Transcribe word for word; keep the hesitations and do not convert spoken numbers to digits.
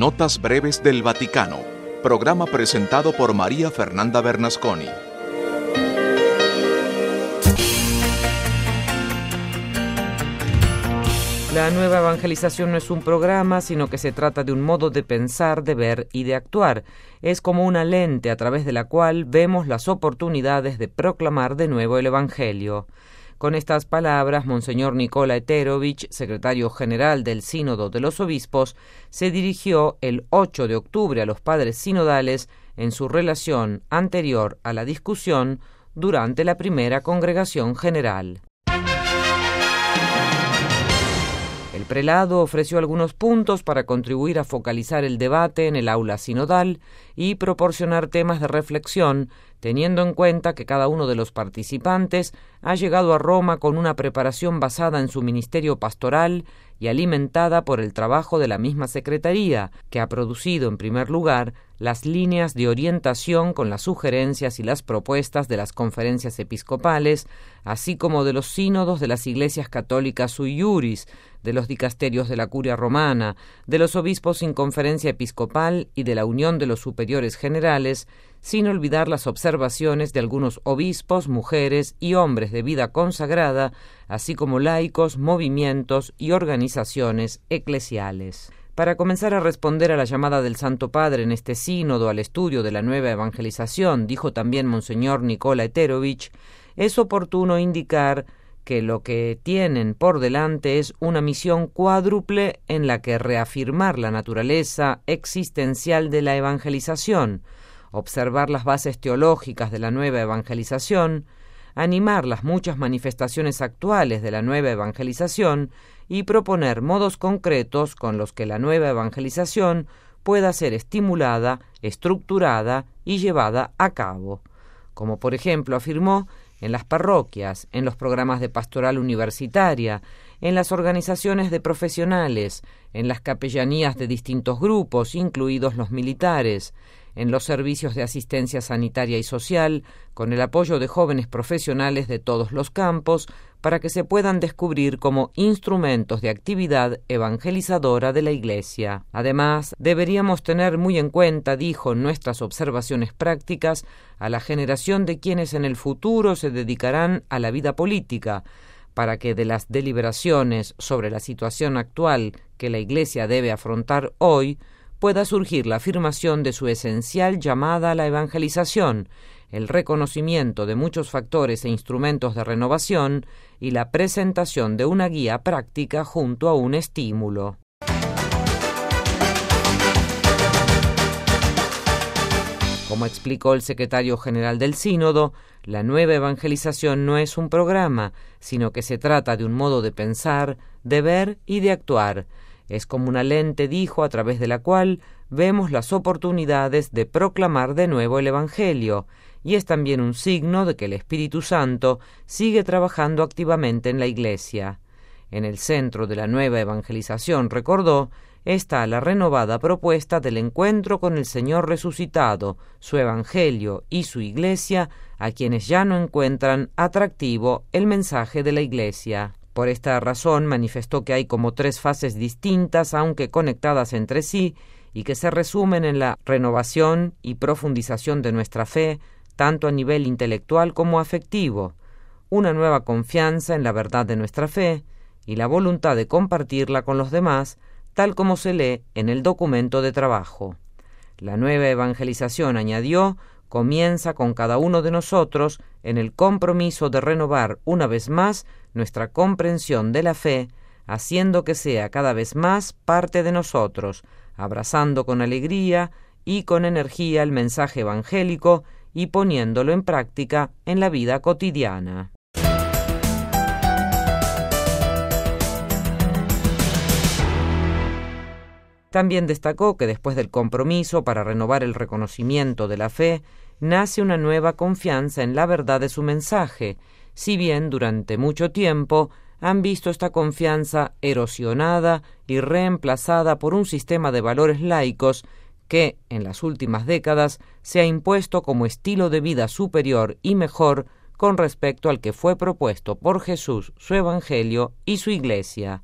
Notas Breves del Vaticano, programa presentado por María Fernanda Bernasconi. La nueva evangelización no es un programa, sino que se trata de un modo de pensar, de ver y de actuar. Es como una lente a través de la cual vemos las oportunidades de proclamar de nuevo el Evangelio. Con estas palabras, Monseñor Nikola Eterovich, secretario general del Sínodo de los Obispos, se dirigió el ocho de octubre a los padres sinodales en su relación anterior a la discusión durante la primera congregación general. El prelado ofreció algunos puntos para contribuir a focalizar el debate en el aula sinodal y proporcionar temas de reflexión, teniendo en cuenta que cada uno de los participantes ha llegado a Roma con una preparación basada en su ministerio pastoral y alimentada por el trabajo de la misma secretaría, que ha producido en primer lugar las líneas de orientación con las sugerencias y las propuestas de las conferencias episcopales, así como de los sínodos de las iglesias católicas sui iuris, de los dicasterios de la Curia Romana, de los obispos sin conferencia episcopal y de la Unión de los Superiores Generales, sin olvidar las observaciones de algunos obispos, mujeres y hombres de vida consagrada, así como laicos, movimientos y organizaciones eclesiales. Para comenzar a responder a la llamada del Santo Padre en este sínodo al estudio de la nueva evangelización, dijo también Monseñor Nikola Eterovich, es oportuno indicar que lo que tienen por delante es una misión cuádruple en la que reafirmar la naturaleza existencial de la evangelización, observar las bases teológicas de la nueva evangelización, animar las muchas manifestaciones actuales de la nueva evangelización y proponer modos concretos con los que la nueva evangelización pueda ser estimulada, estructurada y llevada a cabo. Como por ejemplo afirmó, en las parroquias, en los programas de pastoral universitaria, en las organizaciones de profesionales, en las capellanías de distintos grupos, incluidos los militares, en los servicios de asistencia sanitaria y social, con el apoyo de jóvenes profesionales de todos los campos, para que se puedan descubrir como instrumentos de actividad evangelizadora de la Iglesia. Además, deberíamos tener muy en cuenta, dijo en nuestras observaciones prácticas, a la generación de quienes en el futuro se dedicarán a la vida política, para que de las deliberaciones sobre la situación actual que la Iglesia debe afrontar hoy, pueda surgir la afirmación de su esencial llamada a la evangelización, el reconocimiento de muchos factores e instrumentos de renovación y la presentación de una guía práctica junto a un estímulo. Como explicó el secretario general del Sínodo, la nueva evangelización no es un programa, sino que se trata de un modo de pensar, de ver y de actuar. Es como una lente, dijo, a través de la cual vemos las oportunidades de proclamar de nuevo el Evangelio, y es también un signo de que el Espíritu Santo sigue trabajando activamente en la Iglesia. En el centro de la nueva evangelización, recordó, está la renovada propuesta del encuentro con el Señor resucitado, su Evangelio y su Iglesia, a quienes ya no encuentran atractivo el mensaje de la Iglesia. Por esta razón manifestó que hay como tres fases distintas, aunque conectadas entre sí, y que se resumen en la renovación y profundización de nuestra fe, tanto a nivel intelectual como afectivo, una nueva confianza en la verdad de nuestra fe y la voluntad de compartirla con los demás, tal como se lee en el documento de trabajo. La nueva evangelización, añadió, comienza con cada uno de nosotros en el compromiso de renovar una vez más nuestra comprensión de la fe, haciendo que sea cada vez más parte de nosotros, abrazando con alegría y con energía el mensaje evangélico y poniéndolo en práctica en la vida cotidiana. También destacó que después del compromiso para renovar el reconocimiento de la fe, nace una nueva confianza en la verdad de su mensaje, si bien durante mucho tiempo han visto esta confianza erosionada y reemplazada por un sistema de valores laicos que, en las últimas décadas, se ha impuesto como estilo de vida superior y mejor con respecto al que fue propuesto por Jesús, su Evangelio y su Iglesia.